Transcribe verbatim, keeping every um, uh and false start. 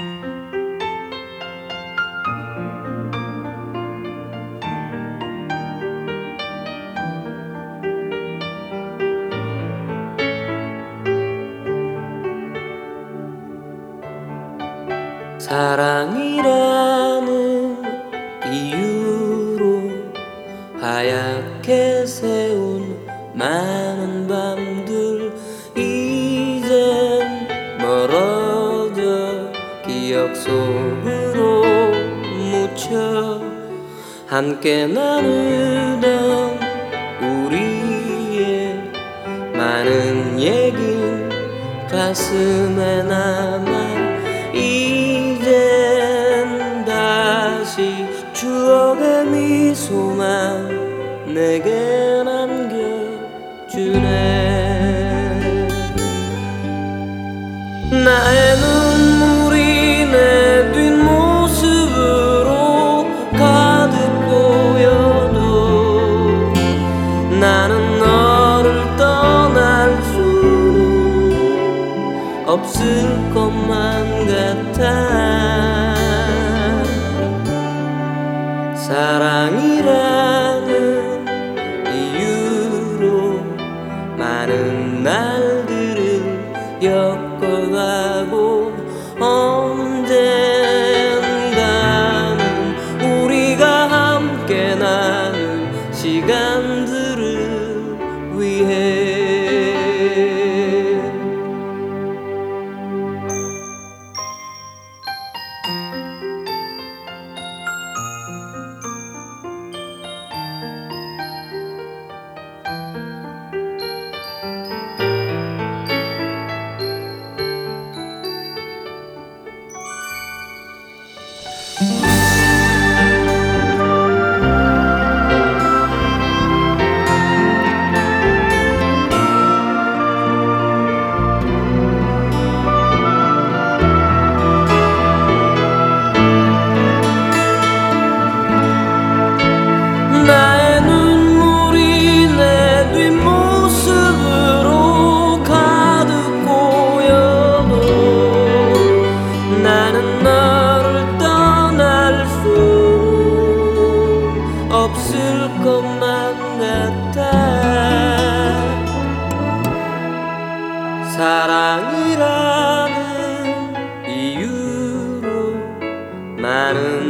사랑이라는 이유로 하얗게 세운 많은 밤들 이젠 멀어져 기억 속으로 묻혀 함께 나누던 우리의 많은 얘긴 가슴에 남아 이젠 다시 추억의 미소만 내게 남겨주네. 나의 눈물이 내 뒷모습으로 가득 보여도 나는 너를 떠날 수는 없을 것만 같아. 사랑이라는 이유로 많은 날들을 엮어가고 언젠가는 우리가 함께 나눈 시간들을 위해 나의 눈물이 내 뒷모습으로 가득 고여도 나는 너를 떠날 수 없을 것만 같아. 사랑이라는 이유로 많은